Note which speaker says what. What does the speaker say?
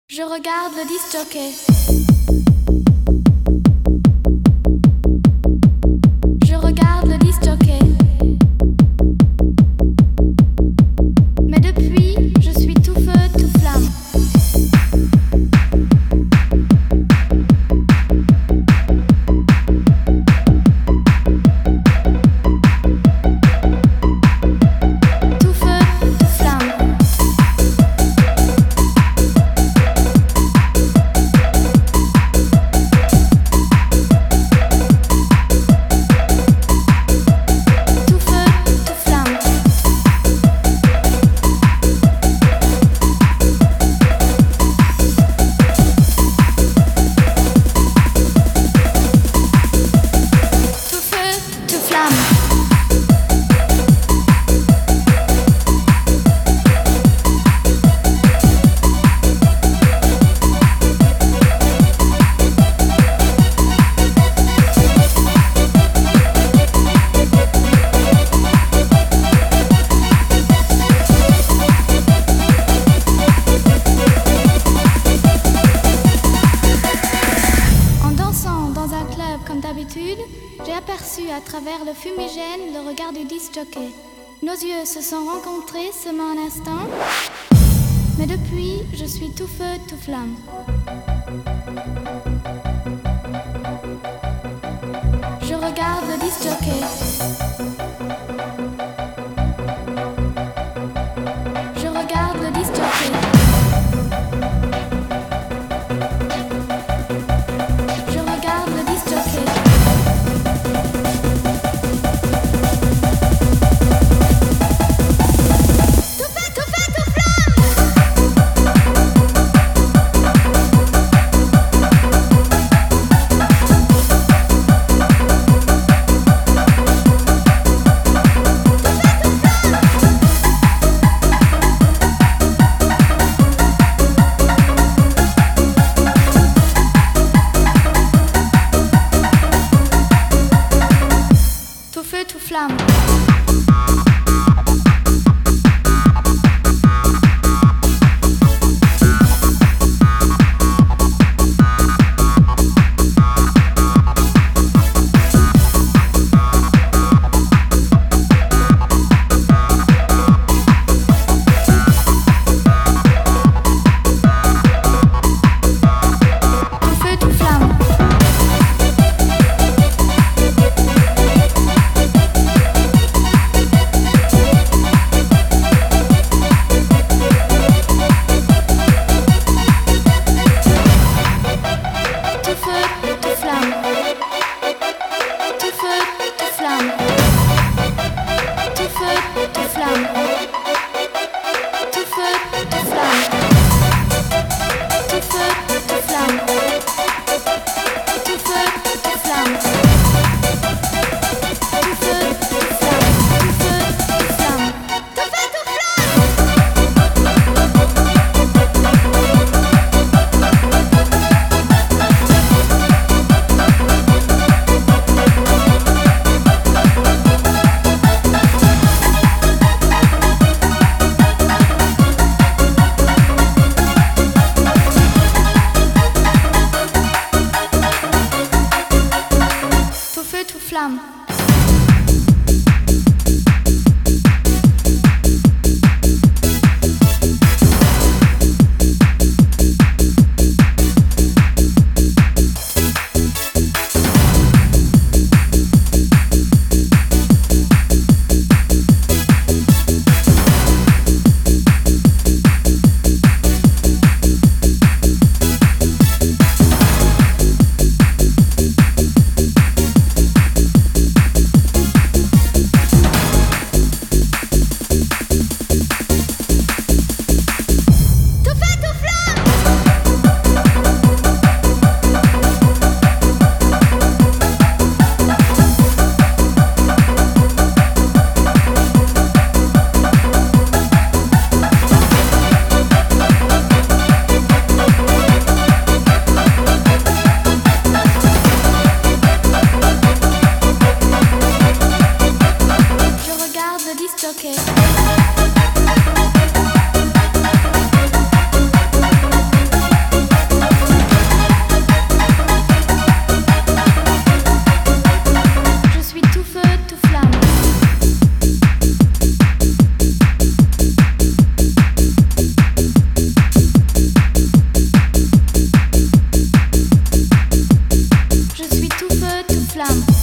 Speaker 1: Je regarde le disc jockey. Je regarde le disc jockey. Mais depuis, je suis tout feu, tout flamme. Tout feu, tout flamme. J'ai aperçu à travers le fumigène le regard du disc jockey. Nos yeux se sont rencontrés seulement un instant, mais depuis, je suis tout feu, tout flamme. Je regarde le disc jockey. Je regarde le disc jockey. Je regarde le disc jockey. Tout feu, tout flamme. Tout flamme. flamme.